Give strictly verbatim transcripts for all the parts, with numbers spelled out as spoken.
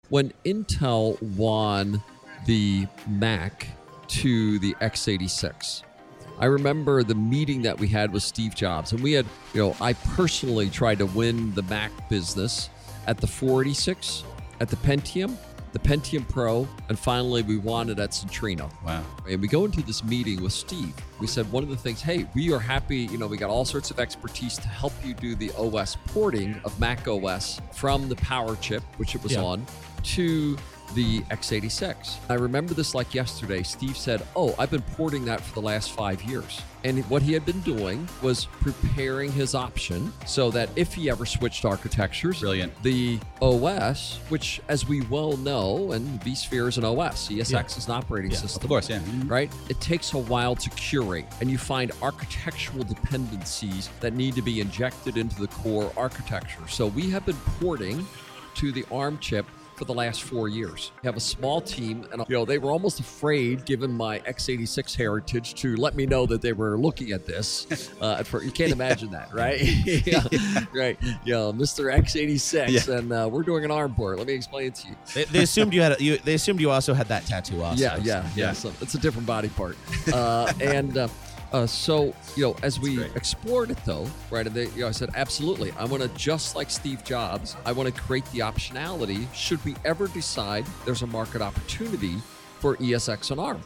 When Intel won the Mac to the x eighty-six, I remember the meeting that we had with Steve Jobs, and we had, you know, I personally tried to win the Mac business at the four eighty-six, at the Pentium, the Pentium Pro, and finally we won it at Centrino. Wow. And we go into this meeting with Steve. We said one of the things, hey, we are happy, you know, we got all sorts of expertise to help you do the O S porting of Mac O S from the Power chip, which it was Yeah. on, to the x eighty-six. I remember this like yesterday. Steve said, oh, I've been porting that for the last five years. And what he had been doing was preparing his option so that if he ever switched architectures, Brilliant. the O S, which as we well know, and vSphere is an O S, E S X Yeah. is an operating Yeah, system. of course, yeah. Mhm. Right? It takes a while to curate, and you find architectural dependencies that need to be injected into the core architecture. So we have been porting to the ARM chip for the last four years. We have a small team, and you know they were almost afraid, given my x eighty-six heritage, to let me know that they were looking at this. Uh, for, you can't imagine that, right? yeah, right. Yeah, Mister x eighty-six, Yeah. and uh, we're doing an ARM port. Let me explain it to you. They, they assumed you had. A, you, they assumed you also had that tattoo. Also. Yeah, yeah, yeah. So it's a different body part, uh, and. Uh, Uh, so, you know, as we great. explored it, though, right, and they, you know, I said, absolutely, I want to, just like Steve Jobs, I want to create the optionality should we ever decide there's a market opportunity for E S X and ARM.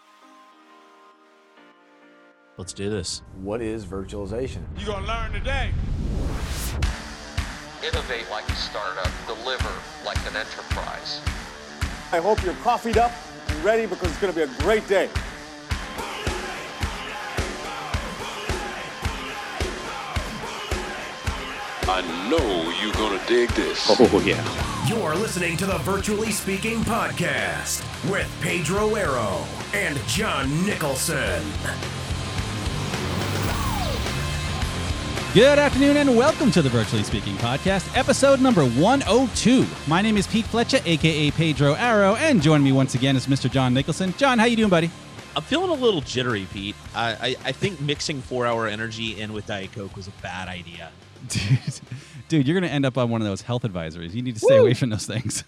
Let's do this. What is virtualization? You're gonna learn today. Innovate like a startup, deliver like an enterprise. I hope you're coffeeed up and ready because it's going to be a great day. I know you're gonna dig this. Oh, yeah. You're listening to the Virtually Speaking Podcast with Pedro Arrow and John Nicholson. Good afternoon and welcome to the Virtually Speaking Podcast, episode number one oh two. My name is Pete Fletcher, aka Pedro Arrow, and joining me once again is Mister John Nicholson. John, how you doing, buddy? I'm feeling a little jittery, Pete. I, I, I think mixing four-hour energy in with Diet Coke was a bad idea. Dude, dude, you're going to end up on one of those health advisories. You need to stay Woo! away from those things.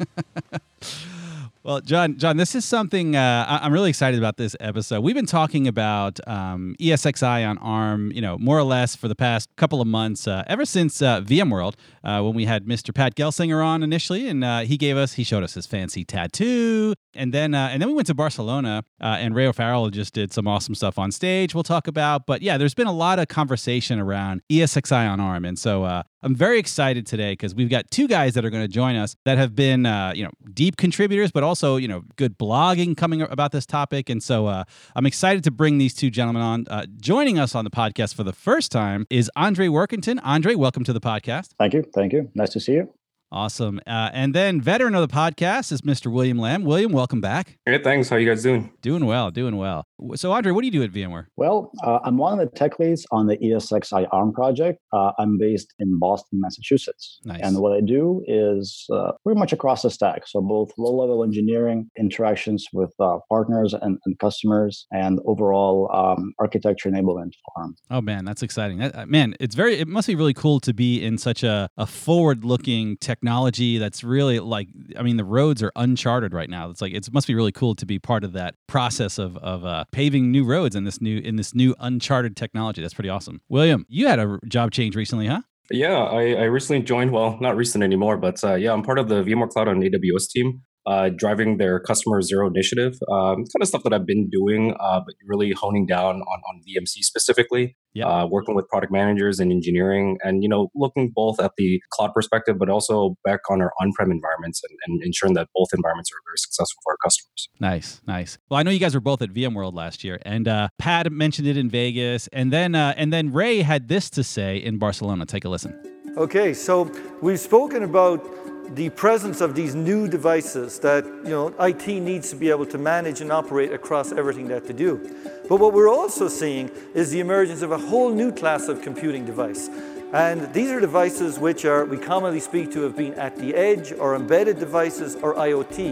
Well, John, John, this is something uh, I- I'm really excited about this episode. We've been talking about um, E S X i on ARM, you know, more or less for the past couple of months, uh, ever since uh, VMworld, uh, when we had Mister Pat Gelsinger on initially, and uh, he gave us, he showed us his fancy tattoo, and then uh, and then we went to Barcelona, uh, and Ray O'Farrell just did some awesome stuff on stage. We'll talk about, but yeah, there's been a lot of conversation around E S X i on ARM, and so uh, I'm very excited today because we've got two guys that are going to join us that have been, uh, you know, deep contributors, but also Also, you know, good blogging coming about this topic. And so uh, I'm excited to bring these two gentlemen on. Uh, joining us on the podcast for the first time is Andre Workington. Andre, welcome to the podcast. Thank you. Thank you. Nice to see you. Awesome. Uh, and then veteran of the podcast is Mister William Lamb. William, welcome back. Great, thanks. How you guys doing? Doing well, doing well. So, Andre, what do you do at VMware? Well, uh, I'm one of the tech leads on the E S X i ARM project. Uh, I'm based in Boston, Massachusetts. Nice. And what I do is uh, pretty much across the stack. So both low-level engineering, interactions with uh, partners and, and customers, and overall um, architecture enablement for ARM. Oh, man, that's exciting. That, uh, man, it's very, it must be really cool to be in such a, a forward-looking technology that's really like, I mean, the roads are uncharted right now. It's like, it must be really cool to be part of that process of, of uh, paving new roads in this new, in this new uncharted technology. That's pretty awesome. William, you had a job change recently, huh? Yeah, I, I recently joined, well, not recent anymore, but uh, yeah, I'm part of the VMware Cloud on A W S team, uh, driving their customer zero initiative, um, kind of stuff that I've been doing, uh, but really honing down on, on V M C specifically, Yep. uh, working with product managers and engineering, and, you know, looking both at the cloud perspective, but also back on our on-prem environments and, and ensuring that both environments are very successful for our customers. Nice, nice. Well, I know you guys were both at VMworld last year, and uh, Pat mentioned it in Vegas, and then uh, and then Ray had this to say in Barcelona. Take a listen. Okay, so we've spoken about the presence of these new devices that, you know, I T needs to be able to manage and operate across everything that they do. But what we're also seeing is the emergence of a whole new class of computing device. And these are devices which are, we commonly speak to, of being at the edge or embedded devices or I O T.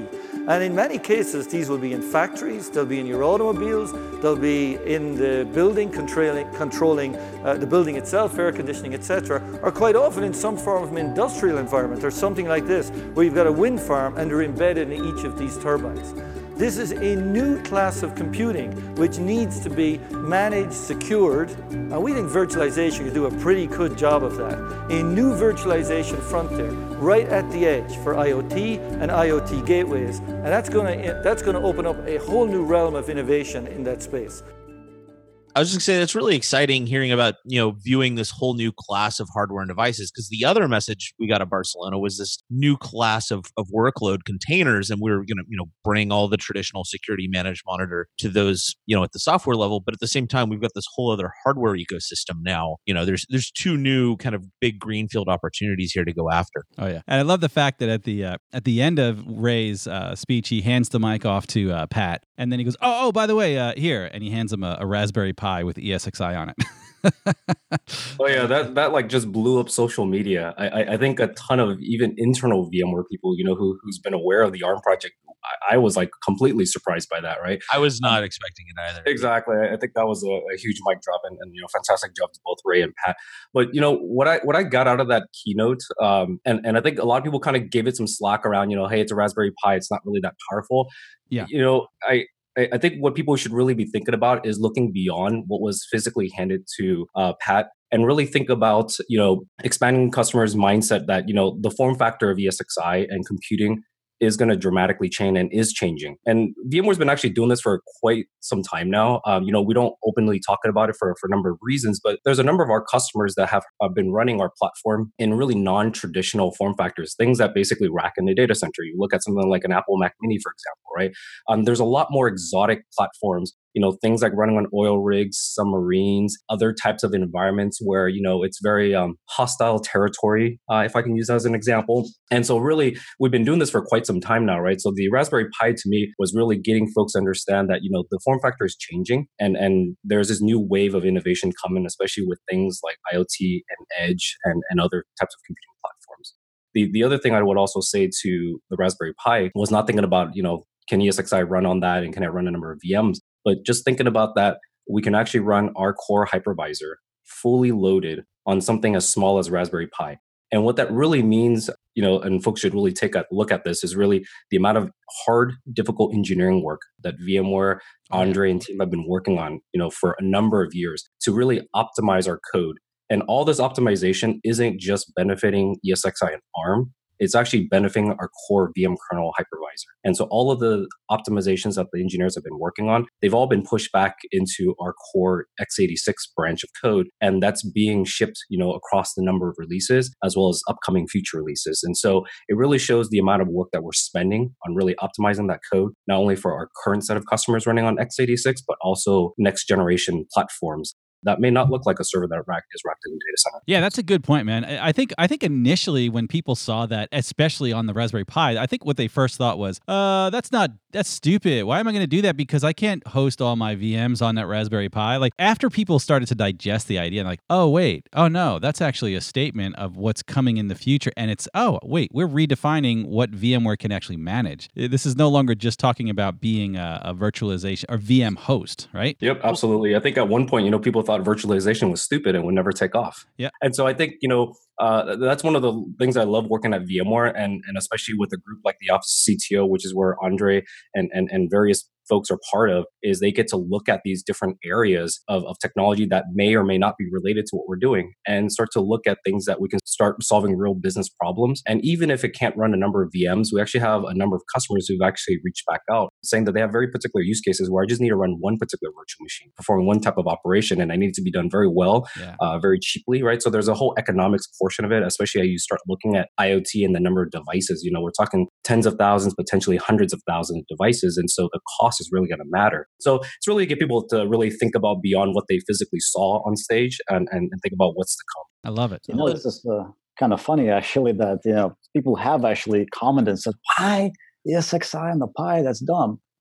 And in many cases, these will be in factories, they'll be in your automobiles, they'll be in the building, controlling, controlling uh, the building itself, air conditioning, et cetera, or quite often in some form of an industrial environment or something like this, where you've got a wind farm and they're embedded in each of these turbines. This is a new class of computing which needs to be managed, secured, and we think virtualization can do a pretty good job of that. A new virtualization frontier right at the edge for IoT and IoT gateways, and that's going to that's going to open up a whole new realm of innovation in that space. I was just gonna say that's really exciting hearing about, you know, viewing this whole new class of hardware and devices, because the other message we got at Barcelona was this new class of, of workload containers, and we were going to, you know, bring all the traditional security managed monitor to those, you know, at the software level. But at the same time, we've got this whole other hardware ecosystem now. You know, there's there's two new kind of big greenfield opportunities here to go after. Oh yeah, and I love the fact that at the uh, at the end of Ray's uh, speech, he hands the mic off to uh, Pat, and then he goes, "Oh, oh, by the way, uh, here," and he hands him a, a Raspberry Pi with E S X i on it. Oh yeah, that that like just blew up social media. I, I I think a ton of even internal VMware people, you know, who who's been aware of the ARM project, I, I was like completely surprised by that. Right? I was not um, expecting it either. Exactly. I think that was a, a huge mic drop, and, and you know, fantastic job to both Ray and Pat. But you know what I what I got out of that keynote, um, and and I think a lot of people kind of gave it some slack around, you know, hey, it's a Raspberry Pi, it's not really that powerful. Yeah. You know, I. I think what people should really be thinking about is looking beyond what was physically handed to uh, Pat, and really think about, you know, expanding customers' mindset that, you know, the form factor of E S X i and computing is going to dramatically change and is changing. And VMware's been actually doing this for quite some time now. Um, you know, we don't openly talk about it for, for a number of reasons, but there's a number of our customers that have uh, been running our platform in really non-traditional form factors, things that basically rack in the data center. You look at something like an Apple Mac Mini, for example, right? Um, there's a lot more exotic platforms, you know, things like running on oil rigs, submarines, other types of environments where, you know, it's very um, hostile territory, uh, if I can use that as an example. And so really, we've been doing this for quite some time now, right? So the Raspberry Pi to me was really getting folks to understand that, you know, the form factor is changing, and, and there's this new wave of innovation coming, especially with things like IoT and Edge and, and other types of computing platforms. The, the other thing I would also say to the Raspberry Pi was not thinking about, you know, can E S X i run on that and can I run a number of V Ms? But just thinking about that, we can actually run our core hypervisor fully loaded on something as small as Raspberry Pi. And what that really means, you know, and folks should really take a look at this, is really the amount of hard, difficult engineering work that VMware, Andre, and team have been working on, you know, for a number of years to really optimize our code. And all this optimization isn't just benefiting E S X i and ARM. It's actually benefiting our core V M kernel hypervisor. And so all of the optimizations that the engineers have been working on, they've all been pushed back into our core x eighty-six branch of code. And that's being shipped, you know, across the number of releases, as well as upcoming future releases. And so it really shows the amount of work that we're spending on really optimizing that code, not only for our current set of customers running on x eighty-six, but also next generation platforms that may not look like a server that rack is racked in a data center. Yeah, that's a good point, man. I think I think initially when people saw that, especially on the Raspberry Pi, I think what they first thought was, uh, that's not, that's stupid. Why am I going to do that? Because I can't host all my V Ms on that Raspberry Pi. Like, after people started to digest the idea, and like, oh, wait, oh no, that's actually a statement of what's coming in the future. And it's, oh, wait, we're redefining what VMware can actually manage. This is no longer just talking about being a, a virtualization or V M host, right? Yep, absolutely. I think at one point, you know, people thought virtualization was stupid and would never take off. Yeah. And so I think, you know, uh, that's one of the things I love working at VMware, and, and especially with a group like the Office of C T O, which is where Andre and, and, and various folks are part of, is they get to look at these different areas of, of technology that may or may not be related to what we're doing, and start to look at things that we can start solving real business problems. And even if it can't run a number of V Ms, we actually have a number of customers who've actually reached back out saying that they have very particular use cases where I just need to run one particular virtual machine, performing one type of operation, and I need it to be done very well, yeah. uh, very cheaply, right? So there's a whole economics portion of it, especially as you start looking at IoT and the number of devices. You know, we're talking tens of thousands, potentially hundreds of thousands of devices. And so the cost is really going to matter. So it's really to get people to really think about beyond what they physically saw on stage, and, and, and think about what's to come. I love it. You know, this is uh, kind of funny, actually, that, you know, people have actually commented and said, why E S X i on the Pi? That's dumb.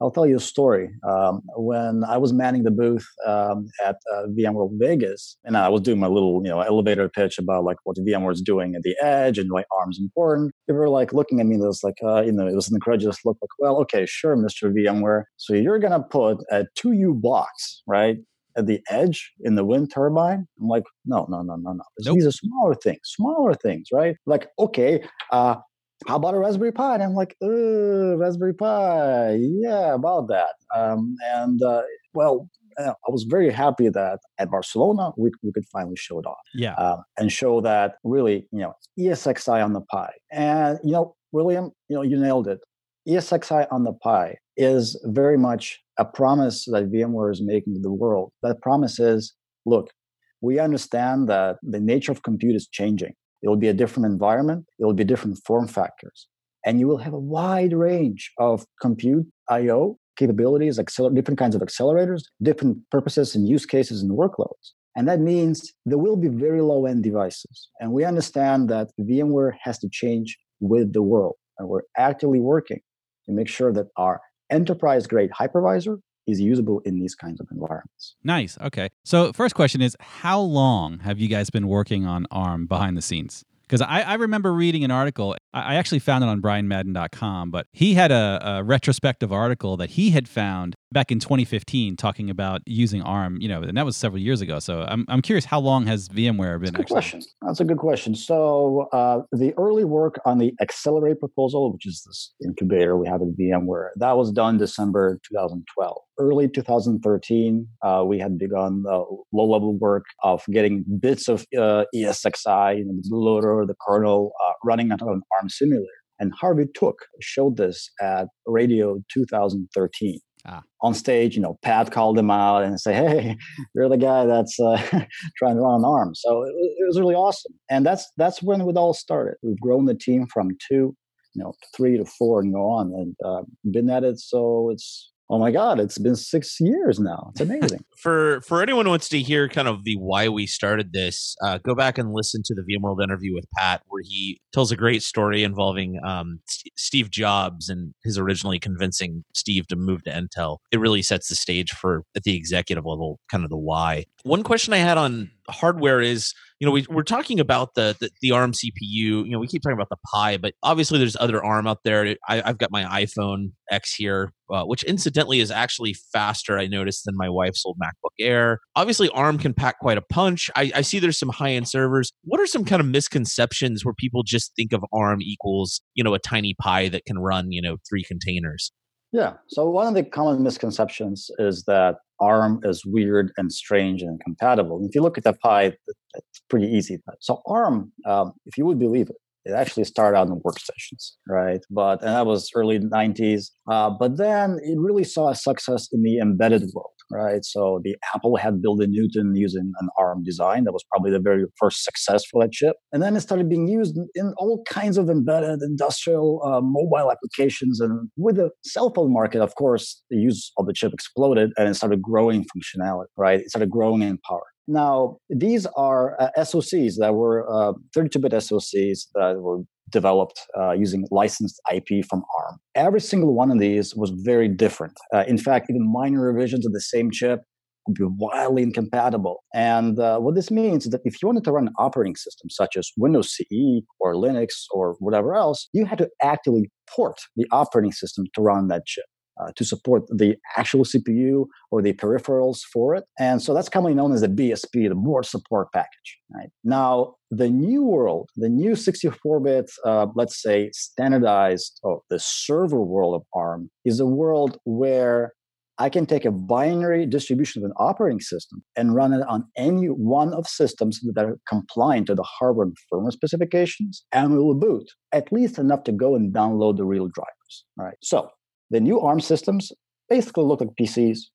I'll tell you a story. Um, when I was manning the booth um, at uh, VMworld Vegas, and I was doing my little, you know, elevator pitch about like what VMware is doing at the edge and why ARM's important, they were like looking at me. It was like, uh, you know, it was an incredulous look. Like, well, okay, sure, Mister VMware. So you're gonna put a two U box, right, at the edge in the wind turbine? I'm like, no, no, no, no, no. Nope. These are smaller things, smaller things, right? Like, okay, uh, how about a Raspberry Pi? And I'm like, Raspberry Pi, yeah, about that. Um, and uh, well, I was very happy that at Barcelona we, we could finally show it off. Yeah, uh, and show that really, you know, E S X i on the Pi. And you know, William, you know, you nailed it. E S X i on the Pi is very much a promise that VMware is making to the world. That promise is, look, we understand that the nature of compute is changing. It will be a different environment. It will be different form factors. And you will have a wide range of compute I O capabilities, acceler- different kinds of accelerators, different purposes and use cases and workloads. And that means there will be very low-end devices. And we understand that VMware has to change with the world. And we're actively working to make sure that our enterprise-grade hypervisor is usable in these kinds of environments. Nice. Okay. So first question is, how long have you guys been working on ARM behind the scenes? Because I, I remember reading an article. I actually found it on brian madden dot com, but he had a, a retrospective article that he had found back in twenty fifteen talking about using ARM, you know, and that was several years ago. So I'm I'm curious, how long has VMware been? That's a good actually- question. That's a good question. So uh, the early work on the Accelerate proposal, which is this incubator we have at VMware, that was done December twenty twelve. Early two thousand thirteen, uh, we had begun the low-level work of getting bits of uh, E S X i, you know, the bootloader, the kernel, uh, running on an ARM simulator. And Harvey Took showed this at Radio two thousand thirteen. Ah. On stage, you know, Pat called him out and say, "Hey, you're the guy that's uh, trying to run an ARM." So it, it was really awesome, and that's that's when it all started. We've grown the team from two, you know, three to four, and go on, and uh, been at it. So it's oh my God, it's been six years now. It's amazing. for for anyone who wants to hear kind of the why we started this, uh, go back and listen to the VMworld interview with Pat, where he tells a great story involving um, St- Steve Jobs and his originally convincing Steve to move to Intel. It really sets the stage for, at the executive level, kind of the why. One question I had on hardware is, you know, we, we're talking about the, the the ARM C P U. You know, we keep talking about the Pi, but obviously there's other ARM out there. I, I've got my iPhone X here, uh, which incidentally is actually faster, I noticed, than my wife's old MacBook Air. Obviously, ARM can pack quite a punch. I, I see there's some high-end servers. What are some kind of misconceptions where people just think of ARM equals, you know, a tiny Pi that can run, you know, three containers? Yeah. So one of the common misconceptions is that ARM is weird and strange and incompatible. And if you look at the Pi, it's pretty easy. So ARM, um, if you would believe it, it actually started out in workstations, right? But and that was early nineties. Uh, but then it really saw a success in the embedded world, right? So the Apple had built a Newton using an ARM design. That was probably the very first success for that chip. And then it started being used in all kinds of embedded industrial uh, mobile applications. And with the cell phone market, of course, the use of the chip exploded and it started growing functionality, right? It started growing in power. Now, these are uh, S O Cs that were uh, thirty-two bit S O Cs that were developed uh, using licensed I P from ARM. Every single one of these was very different. Uh, in fact, even minor revisions of the same chip would be wildly incompatible. And uh, what this means is that if you wanted to run an operating system such as Windows C E or Linux or whatever else, you had to actively port the operating system to run that chip. Uh, to support the actual C P U or the peripherals for it. And so that's commonly known as the B S P, the board support package. Right? Now, the new world, the new sixty-four bit, uh, let's say, standardized, or the server world of ARM, is a world where I can take a binary distribution of an operating system and run it on any one of systems that are compliant to the hardware and firmware specifications, and we will boot, at least enough to go and download the real drivers. All right. So the new ARM systems basically look like P Cs.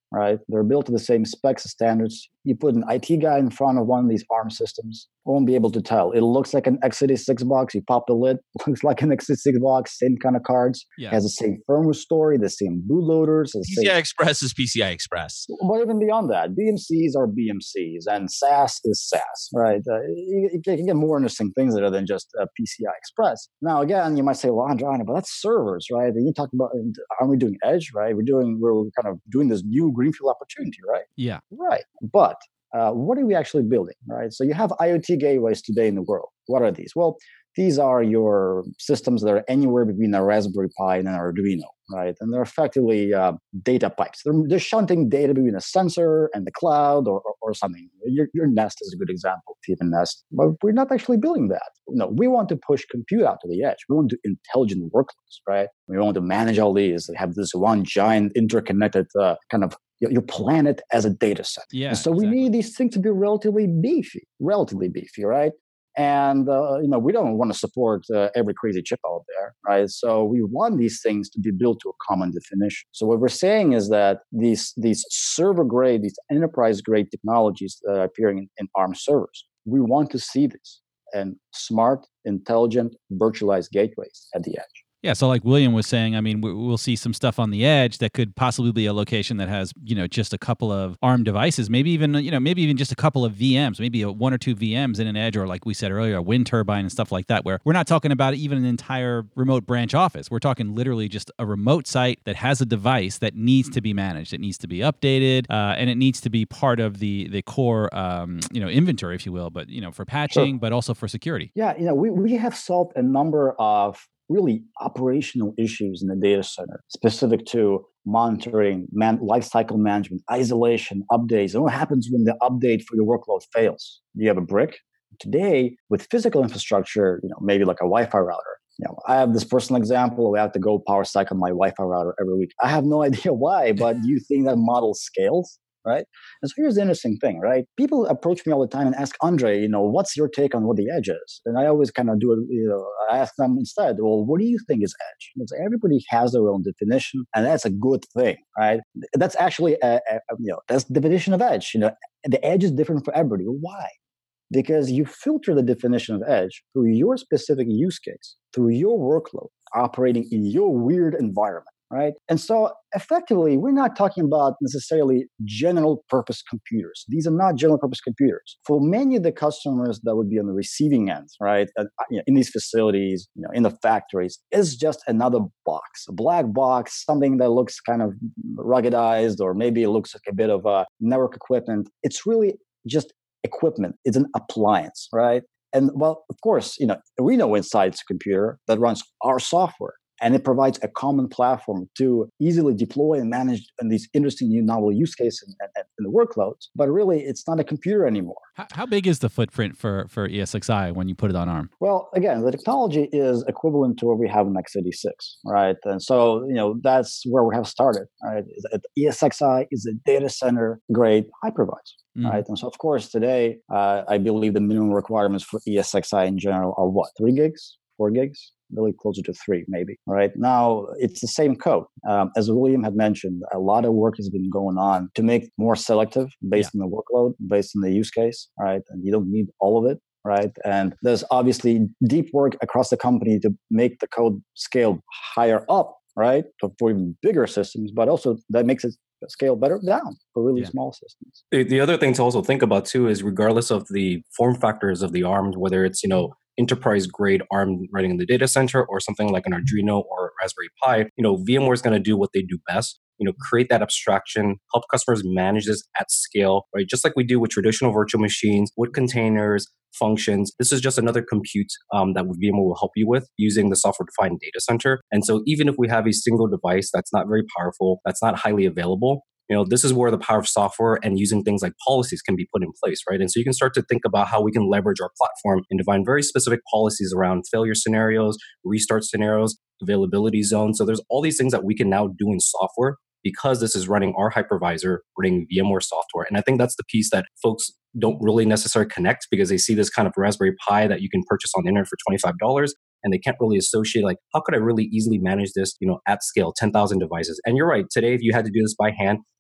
right? They're built to the same specs and standards. You put an I T guy in front of one of these ARM systems, won't be able to tell. It looks like an x eighty-six box. You pop the lid, looks like an x eighty-six box, same kind of cards. Yeah. Has the same firmware story, the same bootloaders. The P C I same... Express is P C I Express. But even beyond that, B M Cs are B M Cs, and S A S is S A S, right? Uh, you, you can get more interesting things there than just uh, P C I Express. Now, again, you might say, well, Andrina, but that's servers, right? And you talk about, aren't we doing edge, right? We're doing, we're kind of doing this new greenfield opportunity, right? Yeah. Right. But uh, what are we actually building, right? So you have IoT gateways today in the world. What are these? Well, these are your systems that are anywhere between a Raspberry Pi and an Arduino, right? And they're effectively uh, data pipes. They're, they're shunting data between a sensor and the cloud or, or, or something. Your, your Nest is a good example, even Nest. But we're not actually building that. No, we want to push compute out to the edge. We want to do intelligent workloads, right? We want to manage all these, have this one giant interconnected uh, kind of your, your planet as a data set. Yeah, and so exactly. we need these things to be relatively beefy, relatively beefy, right? And, uh, you know, we don't want to support uh, every crazy chip out there, right? So we want these things to be built to a common definition. So what we're saying is that these these server-grade, these enterprise-grade technologies that are appearing in, in ARM servers, we want to see this and smart, intelligent, virtualized gateways at the edge. Yeah, so like William was saying, I mean, we- we'll see some stuff on the edge that could possibly be a location that has, you know, just a couple of ARM devices, maybe even, you know, maybe even just a couple of V Ms, maybe a, one or two V Ms in an edge, or like we said earlier, a wind turbine and stuff like that, where we're not talking about even an entire remote branch office. We're talking literally just a remote site that has a device that needs to be managed. It needs to be updated, uh, and it needs to be part of the the core, um, you know, inventory, if you will, but, you know, for patching, Sure. but also for security. Yeah, you know, we, we have solved a number of really operational issues in the data center, specific to monitoring, man, lifecycle management, isolation, updates. And what happens when the update for your workload fails? Do you have a brick? Today, with physical infrastructure, you know, maybe like a Wi-Fi router. You know, I have this personal example. I have to go power cycle my Wi-Fi router every week. I have no idea why, but do you think that model scales? Right? And so here's the interesting thing, right? People approach me all the time and ask, Andre, you know, what's your take on what the edge is? And I always kind of do it, you know, I ask them instead, well, what do you think is edge? Because everybody has their own definition, and that's a good thing, right? That's actually, a, a, you know, that's the definition of edge. You know, the edge is different for everybody. Why? Because you filter the definition of edge through your specific use case, through your workload, operating in your weird environment. Right. And so effectively, we're not talking about necessarily general purpose computers. These are not general purpose computers. For many of the customers that would be on the receiving end, right, uh, you know, in these facilities, you know, in the factories, is just another box, a black box, something that looks kind of ruggedized, or maybe it looks like a bit of a network equipment. It's really just equipment. It's an appliance, right? And well, of course, you know, we know inside it's a computer that runs our software. And it provides a common platform to easily deploy and manage these interesting new novel use cases and, and, and the workloads. But really, it's not a computer anymore. How, how big is the footprint for, for E S X i when you put it on ARM? Well, again, the technology is equivalent to what we have in x eighty-six, right? And so, you know, that's where we have started, right? E S X i is a data center grade hypervisor. Mm. Right. And so, of course, today, uh, I believe the minimum requirements for E S X i in general are what? Three gigs? Four gigs? Really closer to three, maybe. Right now, it's the same code. Um, as William had mentioned, a lot of work has been going on to make more selective based yeah. on the workload, based on the use case, right? And you don't need all of it, right? And there's obviously deep work across the company to make the code scale higher up, right, for even bigger systems, but also that makes it scale better down for really yeah. small systems. The, the other thing to also think about too is, regardless of the form factors of the ARM, whether it's, you know, enterprise grade ARM running in the data center or something like an Arduino or Raspberry Pi, you know, VMware is going to do what they do best. You know, create that abstraction, help customers manage this at scale, right? Just like we do with traditional virtual machines, with containers, functions. This is just another compute um, that VMware will help you with using the software-defined data center. And so even if we have a single device that's not very powerful, that's not highly available, you know, this is where the power of software and using things like policies can be put in place, right? And so you can start to think about how we can leverage our platform and define very specific policies around failure scenarios, restart scenarios, availability zones. So there's all these things that we can now do in software because this is running our hypervisor, running VMware software. And I think that's the piece that folks don't really necessarily connect, because they see this kind of Raspberry Pi that you can purchase on the internet for twenty-five dollars. And they can't really associate, like, how could I really easily manage this, you know, at scale, ten thousand devices? And you're right. Today, if you had to do this by hand,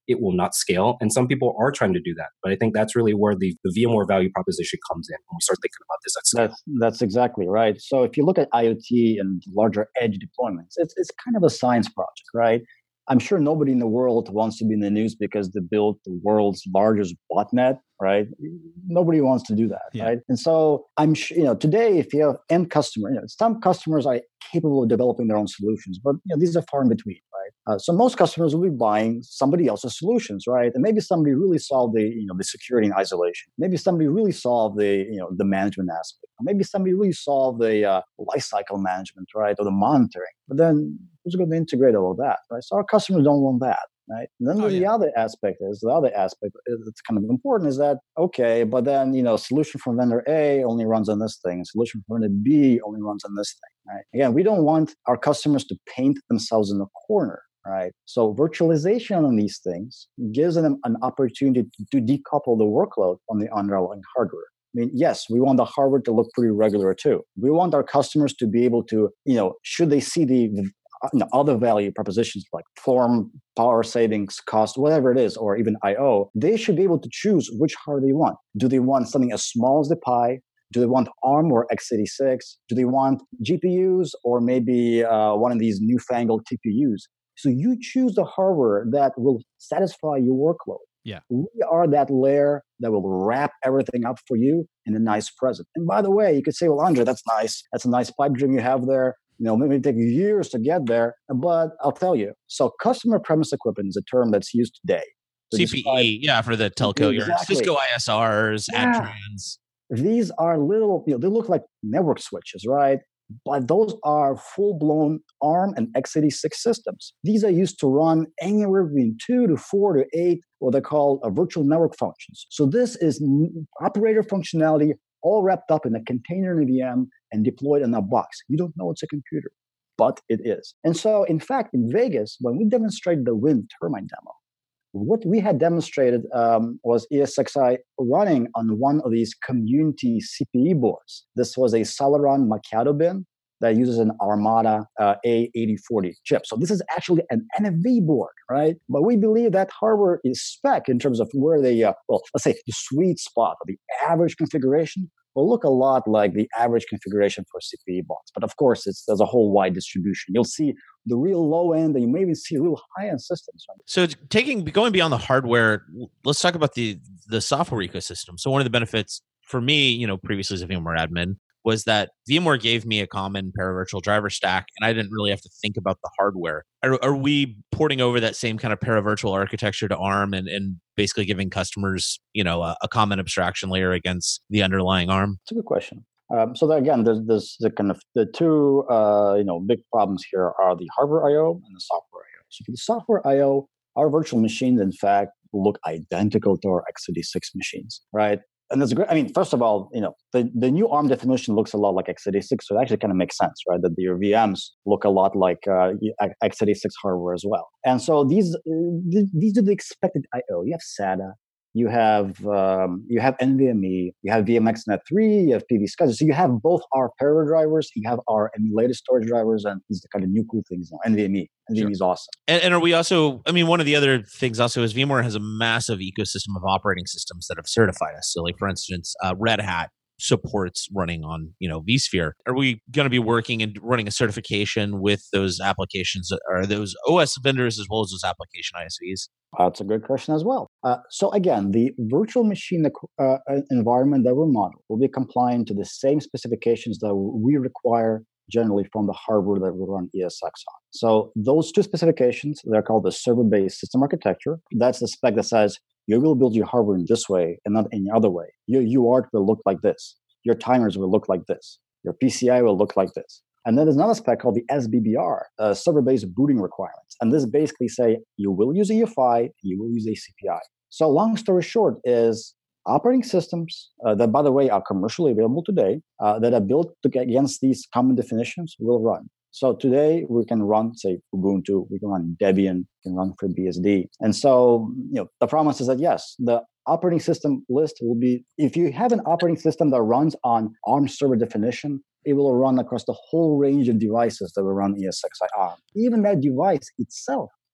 it will not scale. And some people are trying to do that. But I think that's really where the, the VMware value proposition comes in when we start thinking about this at scale. That's, that's exactly right. So if you look at IoT and larger edge deployments, it's, it's kind of a science project, right? I'm sure nobody in the world wants to be in the news because they built the world's largest botnet, right? Nobody wants to do that, yeah. right? And so I'm sure, you know, today, if you have end customer, you know, some customers are capable of developing their own solutions, but you know, these are far in between, right? Uh, so most customers will be buying somebody else's solutions, right? And maybe somebody really solved the, you know, the security and isolation. Maybe somebody really solved the, you know, the management aspect. Or maybe somebody really solved the uh, lifecycle management, right, or the monitoring. But then who's going to integrate all of that, right? So our customers don't want that, right? And then oh, the yeah. other aspect is, the other aspect that's kind of important is that, okay, but then, you know, solution from vendor A only runs on this thing. Solution from vendor B only runs on this thing, right? Again, we don't want our customers to paint themselves in a corner, right? So virtualization on these things gives them an opportunity to decouple the workload from the underlying hardware. I mean, yes, we want the hardware to look pretty regular too. We want our customers to be able to, you know, should they see the you know, other value propositions like form, power savings, cost, whatever it is, or even I O, they should be able to choose which hardware they want. Do they want something as small as the Pi? Do they want ARM or x eighty-six? Do they want G P Us or maybe uh, one of these newfangled T P Us? So you choose the hardware that will satisfy your workload. Yeah. We are that layer that will wrap everything up for you in a nice present. And by the way, you could say, well, Andre, that's nice. That's a nice pipe dream you have there. You know, maybe take years to get there, but I'll tell you. So customer premise equipment is a term that's used today. C P E, describe, yeah, for the telco, exactly. Your Cisco I S Rs, yeah. Adtrans. These are little, you know, they look like network switches, right? But those are full-blown ARM and x eighty-six systems. These are used to run anywhere between two to four to eight, what they call a virtual network functions. So this is operator functionality all wrapped up in a container in a V M and deployed in a box. You don't know it's a computer, but it is. And so, in fact, in Vegas, when we demonstrated the wind turbine demo, what we had demonstrated um, was E S X i running on one of these community C P E boards. This was a Celeron Mikado bin that uses an Armada uh, A eighty forty chip. So this is actually an N F V board, right? But we believe that hardware is spec in terms of where the, uh, well, let's say the sweet spot or the average configuration will look a lot like the average configuration for C P E box. But of course, it's, there's a whole wide distribution. You'll see the real low end, and you may even see real high end systems. Right? So taking going beyond the hardware, let's talk about the the software ecosystem. So one of the benefits for me, you know, previously as a VMware admin, was that VMware gave me a common paravirtual driver stack, and I didn't really have to think about the hardware. Are, are we porting over that same kind of paravirtual architecture to ARM and, and basically giving customers, you know, a, a common abstraction layer against the underlying ARM? It's a good question. Um, so that, again, there's, there's the kind of the two, uh, you know, big problems here are the hardware I O and the software I O. So for the software I O, our virtual machines, in fact, look identical to our x eighty-six machines, right? And that's great. I mean, first of all, you know, the, the new ARM definition looks a lot like x eighty-six, so it actually kind of makes sense, right? That your V Ms look a lot like uh, x eighty-six hardware as well. And so these uh, these are the expected I O. You have SATA, you have um, you have NVMe, you have V M X Net three, you have P V SCSI. So you have both our Paraver drivers, you have our emulated storage drivers, and these are the kind of new cool things now. NVMe. NVMe sure. is awesome. And, and are we also, I mean, one of the other things also is VMware has a massive ecosystem of operating systems that have certified us. So like, for instance, uh, Red Hat supports running on, you know, vSphere. Are we going to be working and running a certification with those applications? Are those O S vendors as well as those application I S Vs? That's a good question as well. Uh, so again, the virtual machine uh, environment that we model will be compliant to the same specifications that we require generally from the hardware that we run E S X on. So those two specifications, they're called the server-based system architecture. That's the spec that says you will build your hardware in this way and not any other way. Your U A R T will look like this. Your timers will look like this. Your P C I will look like this. And then there's another spec called the S B B R, uh, server-based booting requirements. And this basically say you will use a U E F I, you will use a C P I. So long story short is operating systems uh, that, by the way, are commercially available today, uh, that are built to get against these common definitions will run. So today we can run, say, Ubuntu, we can run Debian, we can run FreeBSD. And so, you know, the promise is that, yes, the operating system list will be, if you have an operating system that runs on ARM server definition, it will run across the whole range of devices that will run E S X i ARM. Even that device itself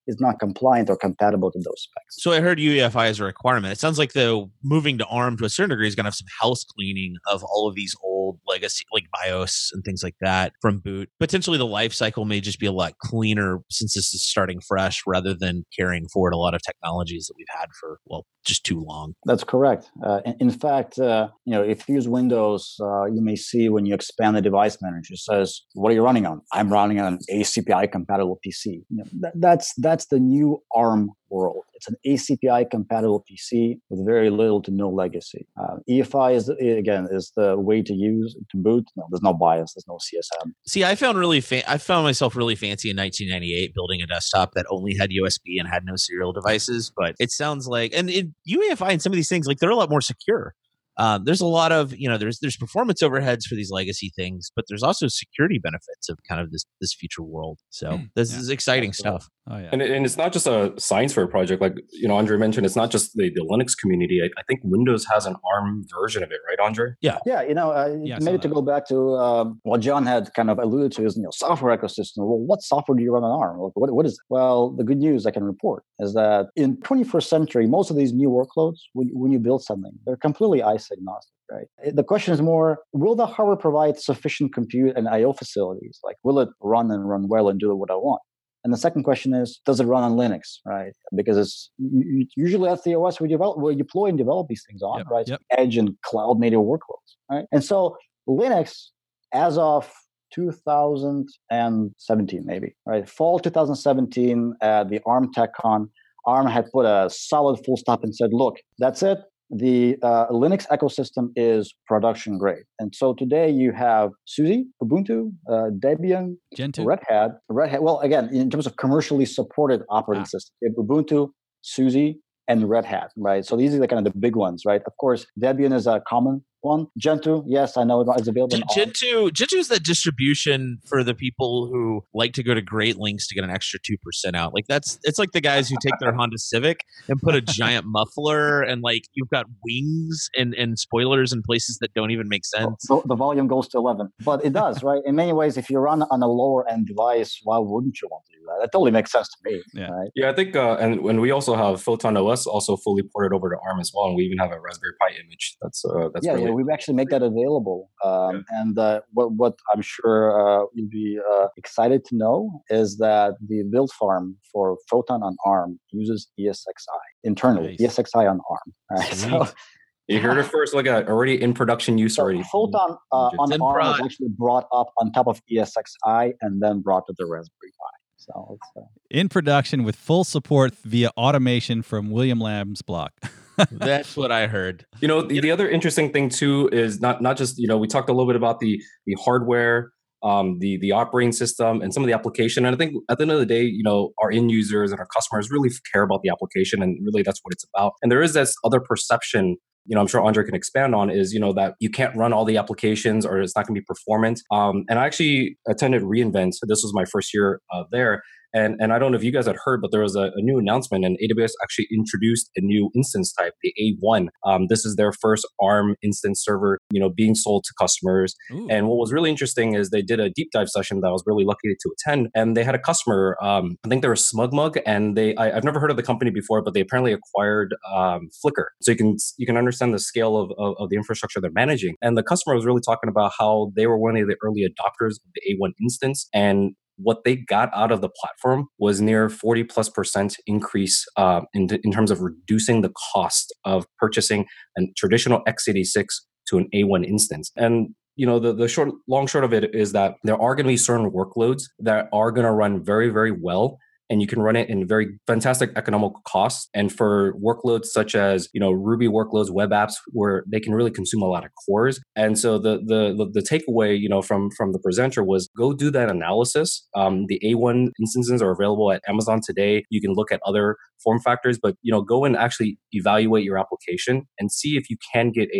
is not compliant or compatible to those specs. So I heard U E F I is a requirement. It sounds like though moving to ARM to a certain degree is going to have some house cleaning of all of these old legacy, like BIOS and things like that from boot. Potentially the life cycle may just be a lot cleaner since this is starting fresh rather than carrying forward a lot of technologies that we've had for, well, just too long. That's correct. Uh, in, in fact, uh, you know, if you use Windows, uh, you may see when you expand the device manager, it says, what are you running on? I'm running on an A C P I compatible P C. You know, that, that's that's the new ARM world. It's an A C P I compatible P C with very little to no legacy. Uh, E F I is, again, is the way to use to boot. No, there's no BIOS, there's no C S M. See, I found really fa- I found myself really fancy in nineteen ninety-eight building a desktop that only had U S B and had no serial devices. But it sounds like, and it, U E F I and some of these things, like they're a lot more secure. Um, there's a lot of, you know, there's there's performance overheads for these legacy things, but there's also security benefits of kind of this this future world. So this Yeah. is exciting stuff. Oh yeah. And, it- and it's not just a science fair project. Like, you know, Andre mentioned, it's not just the, the Linux community. I, I think Windows has an ARM version of it, right, Andre? Yeah. Yeah, you know, uh, Yeah, I saw maybe to that. go back to um, what John had kind of alluded to is, you know, software ecosystem. Well, what software do you run on ARM? Like, what, what is it? Well, the good news I can report is that in twenty-first century, most of these new workloads, when, when you build something, they're completely I S agnostic. Right. The question is more, will the hardware provide sufficient compute and I O facilities? Like, will it run and run well and do what I want? And the second question is, does it run on Linux? Right. Because it's usually that's the O S we develop, we deploy and develop these things on, Yep, right? yep. Edge and cloud native workloads. Right. And so Linux, as of two thousand seventeen, maybe, right? Fall two thousand seventeen at the ARM TechCon, ARM had put a solid full stop and said, look, that's it. The uh, Linux ecosystem is production grade. And so today you have SUSE, Ubuntu, uh, Debian, Gentoo. Red Hat. Red Hat. Well, again, in terms of commercially supported operating Ah. systems, you have Ubuntu, SUSE, and Red Hat, right? So these are the kind of the big ones, right? Of course, Debian is a common one. Gentoo, yes, I know it's available. in ARM. Gentoo, Gentoo is the distribution for the people who like to go to great lengths to get an extra two percent out. Like that's, it's like the guys who take their Honda Civic and put a giant muffler and like you've got wings and, and spoilers in places that don't even make sense. So the volume goes to eleven, but it does, right? In many ways, if you run on a lower end device, why wouldn't you want to do that? That totally makes sense to me, Yeah. right? Yeah, I think, uh, and when we also have Photon O S also fully ported over to ARM as well, and we even have a Raspberry Pi image. That's uh, that's yeah, really yeah, we actually make that available. Um, And uh, what, what I'm sure uh, you'll be uh, excited to know is that the build farm for Photon on ARM uses E S X I internally, Nice. E S X I on ARM. Right? So, You heard it first. Look at already in production use so already. Photon uh, on in ARM was prod. actually brought up on top of E S X I and then brought to the Raspberry Pi. So it's, uh, In production with full support via automation from William Lamb's block. That's what I heard. You know, the, the other interesting thing too is not not just, you know, we talked a little bit about the the hardware, um, the the operating system, and some of the application. And I think at the end of the day, you know, our end users and our customers really care about the application, and really that's what it's about. And there is this other perception, you know, I'm sure Andre can expand on, is, you know, that you can't run all the applications or it's not going to be performant. Um, and I actually attended reInvent. This was my first year uh, there. And, and I don't know if you guys had heard, but there was a, a new announcement, and A W S actually introduced a new instance type, the A one. Um, this is their first ARM instance server, you know, being sold to customers. Ooh. And what was really interesting is they did a deep dive session that I was really lucky to attend, and they had a customer. Um, I think they were SmugMug, and they I, I've never heard of the company before, but they apparently acquired um, Flickr. So you can you can understand the scale of, of of the infrastructure they're managing. And the customer was really talking about how they were one of the early adopters of the A one instance, and what they got out of the platform was near forty plus percent increase uh, in, in terms of reducing the cost of purchasing a traditional x eighty-six to an A one instance. And you know, the, the short, long short of it is that there are going to be certain workloads that are going to run very, very well, and you can run it in very fantastic economical costs. And for workloads such as, you know, Ruby workloads, web apps, where they can really consume a lot of cores. And so the the the takeaway, you know, from from the presenter was go do that analysis. Um, the A one instances are available at Amazon today. You can look at other form factors, but, you know, go and actually evaluate your application and see if you can get a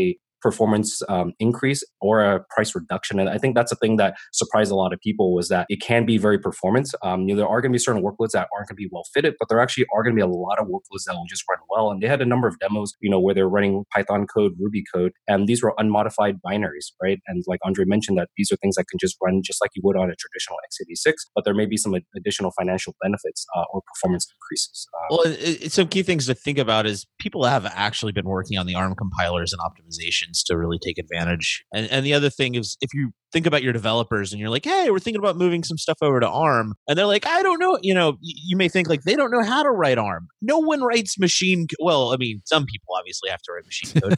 performance um, increase or a price reduction. And I think that's a thing that surprised a lot of people was that it can be very performance. Um, you know, there are going to be certain workloads that aren't going to be well fitted, but there actually are going to be a lot of workloads that will just run well. And they had a number of demos, you know, where they're running Python code, Ruby code, and these were unmodified binaries, right? And like Andre mentioned, that these are things that can just run just like you would on a traditional x eighty-six, but there may be some additional financial benefits uh, or performance increases. Uh, well, it, it, some key things to think about is people have actually been working on the ARM compilers and optimizations to really take advantage. And, and the other thing is, if you think about your developers and you're like, hey, we're thinking about moving some stuff over to ARM, and they're like, I don't know, you know, you may think like they don't know how to write ARM. No one writes machine. Co- well, I mean, some people obviously have to write machine code.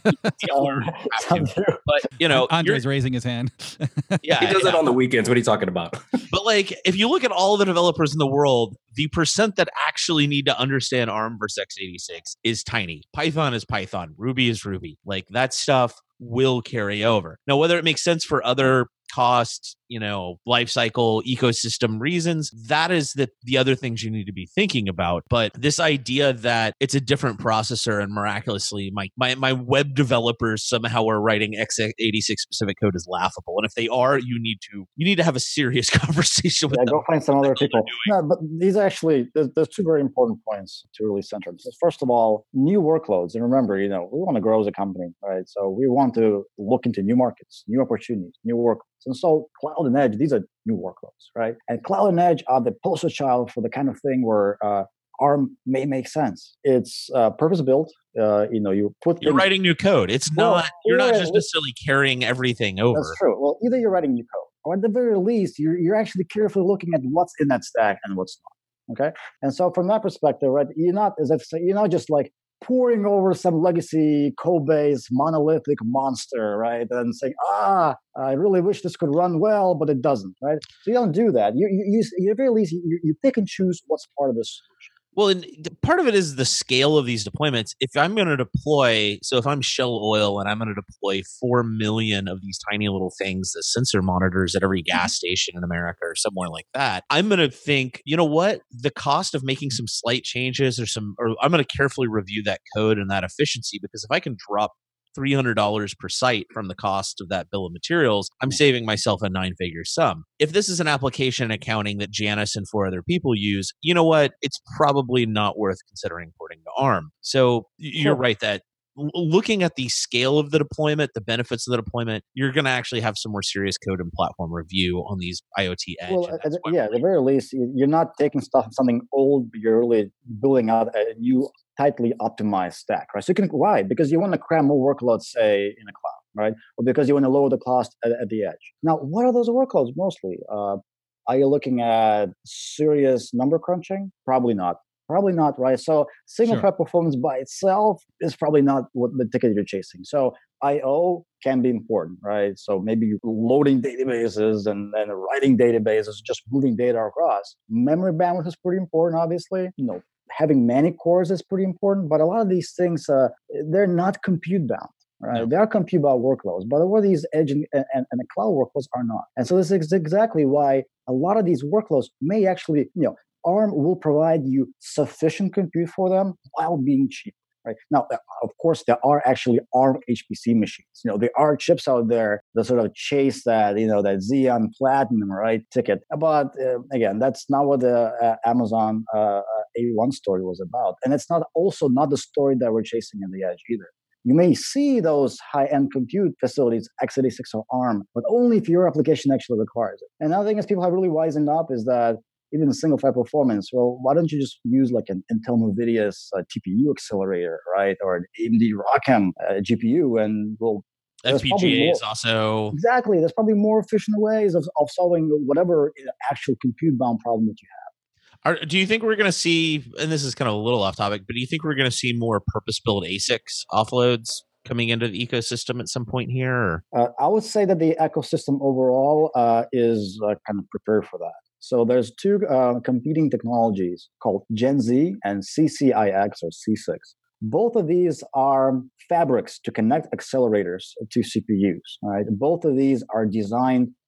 have to, but you know, Andre's raising his hand. Yeah, he does yeah. it on the weekends. What are you talking about? But like, if you look at all the developers in the world, the percent that actually need to understand ARM versus x eighty-six is tiny. Python is Python. Ruby is Ruby. Like that stuff will carry over. Now, whether it makes sense for other cost, you know, life cycle, ecosystem reasons, that is the, the other things you need to be thinking about. But this idea that it's a different processor and miraculously my, my, my web developers somehow are writing x eighty-six specific code is laughable. And if they are, you need to you need to have a serious conversation with yeah, them. Go find some other people. No, but these actually, there's, there's two very important points to really center. So first of all, new workloads. And remember, you know, we want to grow as a company, right? So we want to look into new markets, new opportunities, new workloads. And so cloud and edge, these are new workloads, right? And cloud and edge are the poster child for the kind of thing where uh, ARM may make sense. It's uh, purpose built. Uh, you know, you put you're things, writing new code. It's well, not you're not yeah, just necessarily carrying everything over. That's true. Well, either you're writing new code, or at the very least, you're you're actually carefully looking at what's in that stack and what's not. Okay, and so from that perspective, right, you're not as if you're not just like pouring over some legacy code base monolithic monster, right? And saying, ah, I really wish this could run well, but it doesn't, right? So you don't do that. You, you, you, you at very least, you, you pick and choose what's part of the solution. Well, and part of it is the scale of these deployments. If I'm going to deploy, so if I'm Shell Oil and I'm going to deploy four million of these tiny little things, the sensor monitors at every gas station in America or somewhere like that, I'm going to think, you know what, the cost of making some slight changes or some, or I'm going to carefully review that code and that efficiency, because if I can drop three hundred dollars per site from the cost of that bill of materials, I'm saving myself a nine-figure sum. If this is an application accounting that Janice and four other people use, you know what? It's probably not worth considering porting to ARM. So you're right that looking at the scale of the deployment, the benefits of the deployment, you're going to actually have some more serious code and platform review on these IoT edge. Well, at the, yeah, at the very least, you're not taking stuff something old, but you're really building out a new tightly optimized stack, right? So you can, why? Because you want to cram more workloads, say, in a cloud, right? Or because you want to lower the cost at, at the edge. Now, what are those workloads mostly? Uh, are you looking at serious number crunching? Probably not. Probably not, right? So single thread sure. performance by itself is probably not what the ticket you're chasing. So I O can be important, right? So maybe loading databases and, and writing databases, just moving data across. Memory bandwidth is pretty important, obviously. You know, having many cores is pretty important, but a lot of these things, uh, they're not compute bound. Right, no. They are compute bound workloads, but a lot of these edge and, and, and the cloud workloads are not. And so this is exactly why a lot of these workloads may actually, you know, ARM will provide you sufficient compute for them while being cheap. Right now, of course, there are actually ARM H P C machines. You know, there are chips out there that sort of chase that, you know, that Xeon Platinum, right, ticket. But uh, again, that's not what the uh, Amazon uh, A one story was about, and it's not also not the story that we're chasing in the edge either. You may see those high-end compute facilities, x eighty-six or ARM, but only if your application actually requires it. And another thing is people have really wisened up is that even single thread performance, well, why don't you just use like an Intel Movidius uh, T P U accelerator, right? Or an A M D ROCm uh, G P U, and well, F P G A is also... Exactly. There's probably more efficient ways of, of solving whatever actual compute-bound problem that you have. Are, do you think we're going to see, and this is kind of a little off topic, but do you think we're going to see more purpose-built A SICs offloads coming into the ecosystem at some point here? Uh, I would say that the ecosystem overall uh, is uh, kind of prepared for that. So there's two uh, competing technologies called Gen Z and C C I X or C six. Both of these are fabrics to connect accelerators to C P Us. Right? Both of these are designed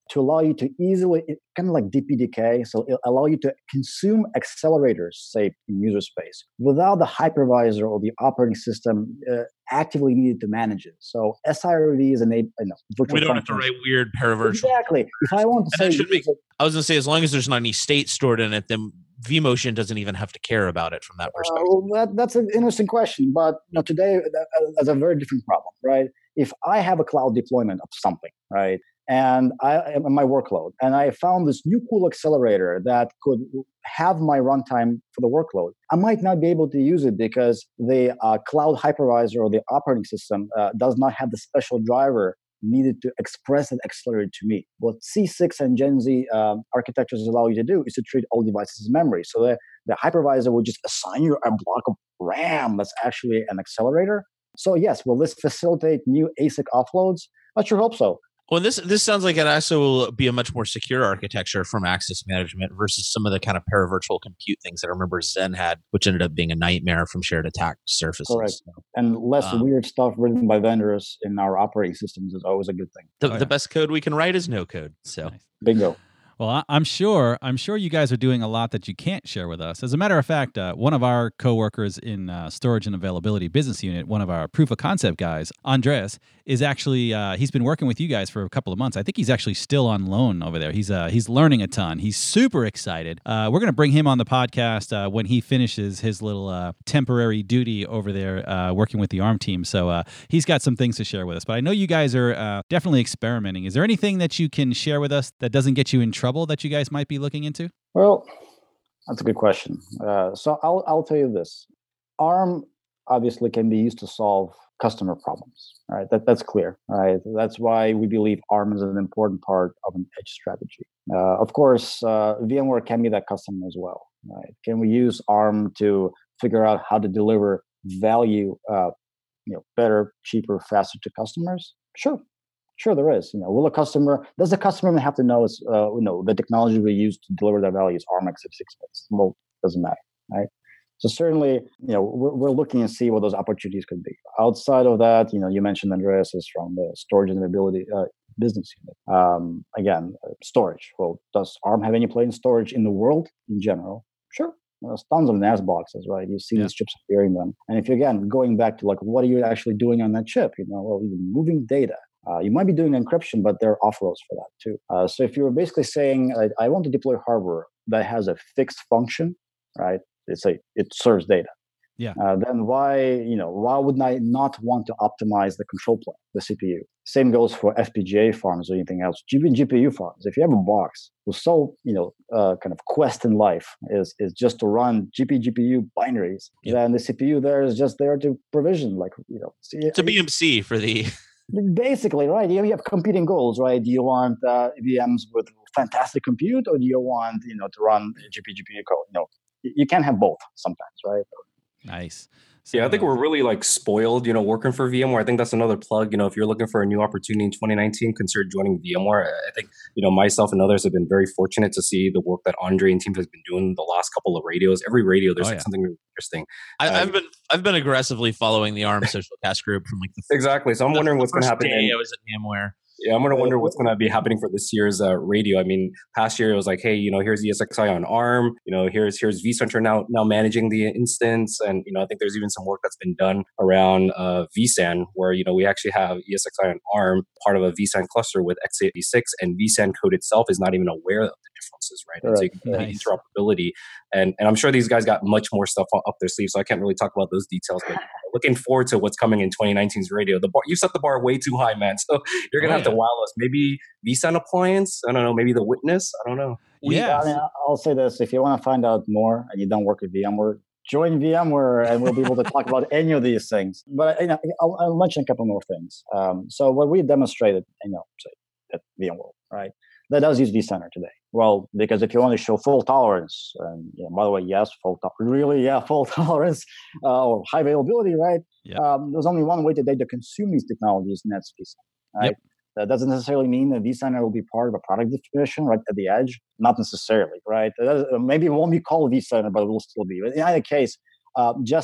to allow you to easily, kind of like D P D K, so it allow you to consume accelerators, say in user space, without the hypervisor or the operating system uh, actively needed to manage it. So S I R V is an you know, virtual We don't have to functions. write weird paravirtual. Exactly. If I want to And that say, should be- I was going to say, as long as there's not any state stored in it, then vMotion doesn't even have to care about it from that uh, perspective. well, that, that's an interesting question, but you know, today that, that's a very different problem, right? If I have a cloud deployment of something, right, and I am my workload, and I found this new cool accelerator that could have my runtime for the workload, I might not be able to use it because the uh, cloud hypervisor or the operating system uh, does not have the special driver needed to express that accelerator to me. What C six and Gen Z um, architectures allow you to do is to treat all devices as memory. So the, the hypervisor will just assign you a block of RAM that's actually an accelerator. So yes, will this facilitate new A S I C offloads? I sure hope so. Well, this this sounds like it also will be a much more secure architecture from access management versus some of the kind of paravirtual compute things that I remember Zen had, which ended up being a nightmare from shared attack surfaces. Correct. And less Um, weird stuff written by vendors in our operating systems is always a good thing. The, Oh, yeah. the best code we can write is no code. So Nice. Bingo. Well, I- I'm sure. I'm sure you guys are doing a lot that you can't share with us. As a matter of fact, uh, one of our coworkers in uh, storage and availability business unit, one of our proof of concept guys, Andres, is actually uh, he's been working with you guys for a couple of months. I think he's actually still on loan over there. He's uh, he's learning a ton. He's super excited. Uh, we're gonna bring him on the podcast uh, when he finishes his little uh, temporary duty over there uh, working with the ARM team. So uh, he's got some things to share with us. But I know you guys are uh, definitely experimenting. Is there anything that you can share with us that doesn't get you in trouble that you guys might be looking into? Well, that's a good question. Uh, so I'll I'll tell you this: ARM obviously can be used to solve customer problems. Right, that that's clear. Right, that's why we believe ARM is an important part of an edge strategy. Uh, of course, uh, VMware can be that customer as well. Right, can we use ARM to figure out how to deliver value, uh, you know, better, cheaper, faster to customers? Sure. Sure, there is. You know, will a customer does the customer have to know? Is, uh, you know, the technology we use to deliver that value is ARM x eighty-six bits. Well, doesn't matter, right? So certainly, you know, we're, we're looking to see what those opportunities could be. Outside of that, you know, you mentioned Andreas is from the storage and availability uh, business unit. Um, again, uh, storage. Well, does ARM have any play in storage in the world in general? Sure. There's tons of N A S boxes, right? You see Yeah. these chips appearing them. And if you, again, going back to like, what are you actually doing on that chip? You know, well, even moving data. Uh, you might be doing encryption, but there are offloads for that too. Uh, so if you're basically saying, I, I want to deploy hardware that has a fixed function, right? It's a, it serves data. Yeah. Uh, then why, you know, why would I not want to optimize the control plane, the C P U? Same goes for F P G A farms or anything else. G P U farms. If you have a box whose sole, you know, uh, kind of quest in life is is just to run G P G P U binaries, Yep. then the C P U there is just there to provision, like, you know, see, it's a B M C for the basically, right? You have competing goals, right? Do you want uh, V Ms with fantastic compute, or do you want, you know, to run G P G P U code? You know, y- you can't have both sometimes, right? Nice. Yeah, I think So- we're really like spoiled, you know, working for VMware. I think that's another plug. You know, if you're looking for a new opportunity in twenty nineteen, consider joining VMware. I think, you know, myself and others have been very fortunate to see the work that Andre and team has been doing the last couple of radios. Every radio, there's Oh, like yeah. something really interesting. I, Uh, I've been I've been aggressively following the ARM social cast group from like the Exactly. So I'm the- wondering the what's going to first happen. day in- I was at VMware. Yeah, I'm going to wonder what's going to be happening for this year's uh, radio. I mean, past year it was like, hey, you know, here's E S X i on ARM. You know, here's here's vCenter now now managing the instance, and you know, I think there's even some work that's been done around uh, vSAN, where you know we actually have E S X i on ARM, part of a vSAN cluster with x eighty-six, and vSAN code itself is not even aware of the differences, right? And so you can do Nice. interoperability, and and I'm sure these guys got much more stuff up their sleeve, so I can't really talk about those details, but. Looking forward to what's coming in twenty nineteen's radio. The bar, you set the bar way too high, man. So you're gonna Oh, have yeah. to wow us. Maybe vSAN appliance. I don't know. Maybe the Witness. I don't know. Yeah. I mean, I'll say this: if you want to find out more and you don't work at VMware, join VMware, and we'll be able to talk about any of these things. But you know, I'll, I'll mention a couple more things. Um, so what we demonstrated, you know, say at VMware, right? That does use vCenter today. Well, because if you want to show full tolerance, and you know, by the way, yes, full to- really, yeah, full tolerance uh, or high availability, right? Yeah. Um, there's only one way today to consume these technologies, and that's vCenter, right? Yep. That doesn't necessarily mean that vCenter will be part of a product definition right at the edge. Not necessarily, right? That is- maybe it won't be called vCenter, but it will still be. But in either case, uh, just like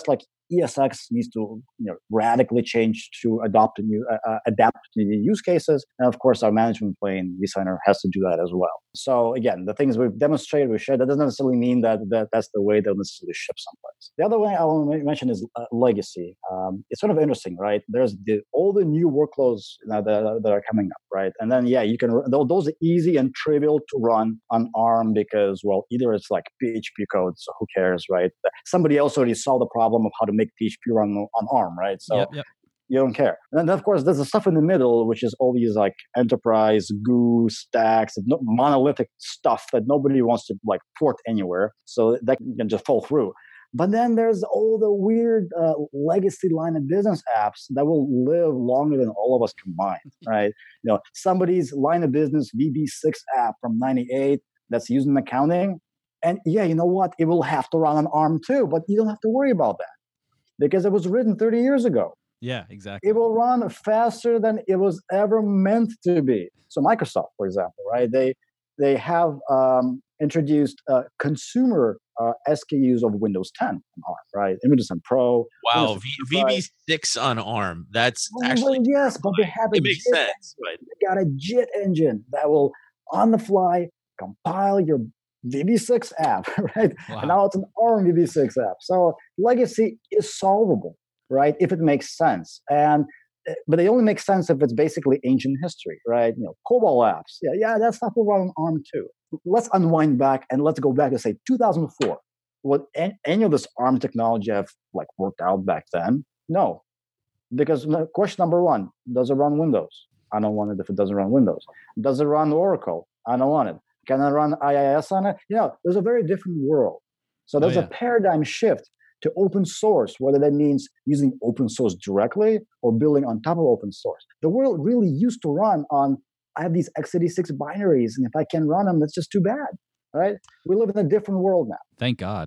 E S X needs to you know, radically change to adopt a new, uh, uh, adapt to new use cases. And of course, our management plane vCenter has to do that as well. So again, the things we've demonstrated, we've shared, that doesn't necessarily mean that, that that's the way they'll necessarily ship someplace. The other way I want to mention is uh, legacy. Um, it's sort of interesting, right? There's the, all the new workloads you know, that, that are coming up, right? And then, yeah, you can, those are easy and trivial to run on ARM because, well, either it's like P H P code, so who cares, right? Somebody else already solved the problem of how to make P H P run on ARM, right? So yep, yep. you don't care. And then, of course, there's the stuff in the middle, which is all these like enterprise G U I stacks, monolithic stuff that nobody wants to like port anywhere. So that can just fall through. But then there's all the weird uh, legacy line of business apps that will live longer than all of us combined, right? You know, somebody's line of business V B six app from ninety-eight that's used in accounting. And yeah, you know what? It will have to run on ARM too, but you don't have to worry about that because it was written thirty years ago. Yeah, exactly. It will run faster than it was ever meant to be. So Microsoft, for example, right? They they have um, introduced uh, consumer uh, S K Us of Windows ten on ARM, right? Windows ten Pro. Wow, v- VB6 on ARM. That's well, actually well, yes, but they have a it makes JIT sense. But they got a JIT engine that will on the fly compile your V B six app, right? Wow. And now it's an ARM V B six app. So legacy is solvable, right? If it makes sense. And but they only make sense if it's basically ancient history, right? You know, COBOL apps. Yeah, yeah, that stuff will run on ARM too. Let's unwind back and let's go back to say two thousand four. Would any of this ARM technology have like worked out back then? No. Because question number one, does it run Windows? I don't want it if it doesn't run Windows. Does it run Oracle? I don't want it. Can I run I I S on it? You know, there's a very different world. So there's oh, yeah. a paradigm shift to open source, whether that means using open source directly or building on top of open source. The world really used to run on, I have these x eighty-six binaries, and if I can run them, that's just too bad, right? We live in a different world now. Thank God.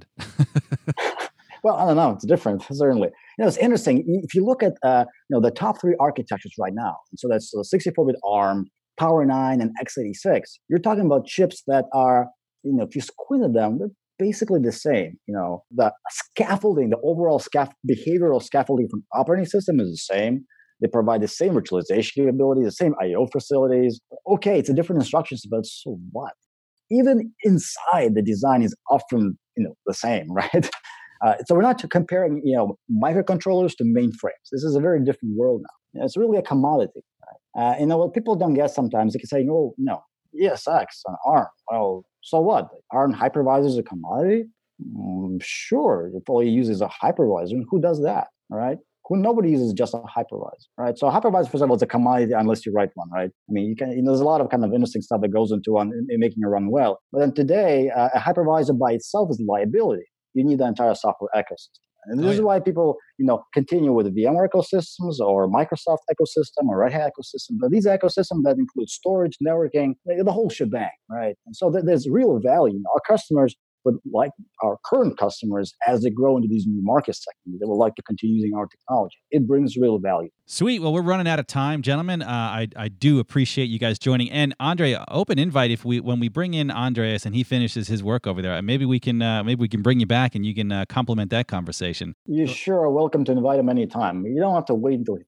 Well, I don't know. It's different, certainly. You know, it's interesting. If you look at, uh, you know, the top three architectures right now, so that's uh, sixty-four bit ARM, Power nine, and x eighty-six, you're talking about chips that are, you know, if you squint at them, they're basically the same. You know, the scaffolding, the overall scaff- behavioral scaffolding from operating system is the same. They provide the same virtualization capabilities, the same I O facilities. Okay, it's a different instructions, but so what? Even inside, the design is often, you know, the same, right? Uh, so we're not comparing, you know, microcontrollers to mainframes. This is a very different world now. It's really a commodity. Right? Uh, you know, what people don't get sometimes, they can say, oh, no, E S X on ARM. Well, so what? ARM hypervisors a commodity? Mm, sure, it probably uses a hypervisor. And who does that, right? Who nobody uses just a hypervisor, right? So a hypervisor, first of all, is a commodity unless you write one, right? I mean, you can. You know, there's a lot of kind of interesting stuff that goes into on in making it run well. But then today, uh, a hypervisor by itself is a liability. You need the entire software ecosystem. And this oh, yeah. is why people, you know, continue with the VMware ecosystems or Microsoft ecosystem or Red Hat ecosystem. But these ecosystems that include storage, networking, the whole shebang, right? And so there's real value. Our customers would like, our current customers, as they grow into these new market segments, they would like to continue using our technology. It brings real value. Sweet. Well, we're running out of time, gentlemen. Uh, I I do appreciate you guys joining. And Andre, open invite if we when we bring in Andreas and he finishes his work over there, maybe we can uh, maybe we can bring you back and you can uh, complement that conversation. You sure are welcome to invite him anytime. You don't have to wait until he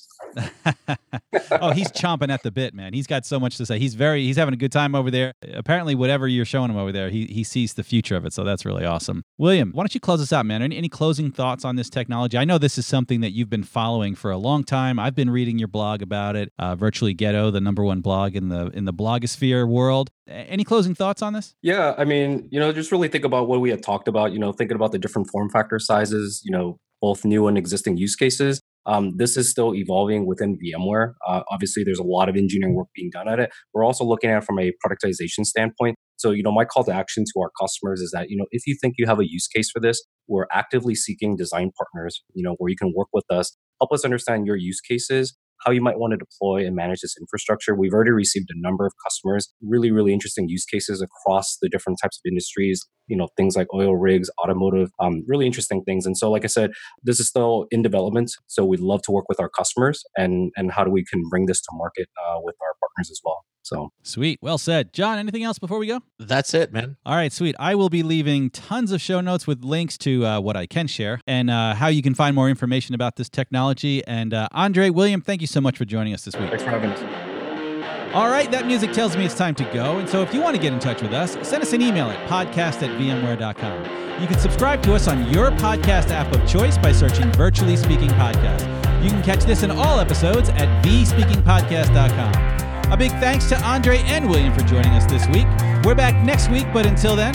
finishes. Oh, he's chomping at the bit, man. He's got so much to say. He's very he's having a good time over there. Apparently, whatever you're showing him over there, he he sees the future of it. So that's really awesome. William, why don't you close us out, man? Any, any closing thoughts on this technology? I know this is something that you've been following for a long time. I've been reading your blog about it. Uh, Virtually Ghetto, the number one blog in the in the blogosphere world. Any closing thoughts on this? Yeah, I mean, you know, just really think about what we had talked about. You know, thinking about the different form factor sizes. You know, both new and existing use cases. Um, this is still evolving within VMware. Uh, obviously, there's a lot of engineering work being done at it. We're also looking at it from a productization standpoint. So, you know, my call to action to our customers is that, you know, if you think you have a use case for this, we're actively seeking design partners, you know, where you can work with us, help us understand your use cases, how you might want to deploy and manage this infrastructure. We've already received a number of customers, really, really interesting use cases across the different types of industries, you know, things like oil rigs, automotive, um, really interesting things. And so, like I said, this is still in development. So we'd love to work with our customers and, and how do we can bring this to market uh, with our partners as well. So Sweet. Well said. John, anything else before we go? That's it, man. All right, sweet. I will be leaving tons of show notes with links to uh, what I can share and uh, how you can find more information about this technology. And uh, Andre, William, thank you so much for joining us this week. Thanks for having us. All right, that music tells me it's time to go. And so if you want to get in touch with us, send us an email at podcast at vmware dot com. You can subscribe to us on your podcast app of choice by searching Virtually Speaking Podcast. You can catch this and all episodes at v speaking podcast dot com. A big thanks to Andre and William for joining us this week. We're back next week, but until then,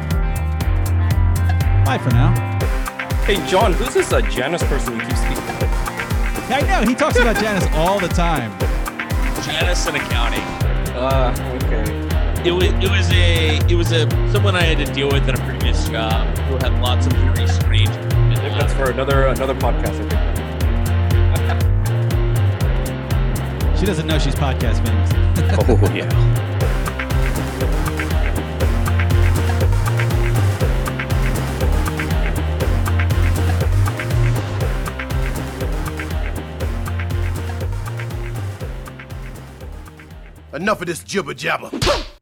bye for now. Hey, John, who's this uh, Janus person you keep speaking about? I know, he talks about Janus all the time. Janus and accounting. Uh, okay. It was it was a it was a someone I had to deal with at a previous job who had lots of very strange. That's for another another podcast, I She doesn't know she's podcast famous. think. Oh yeah. Enough of this jibber jabber.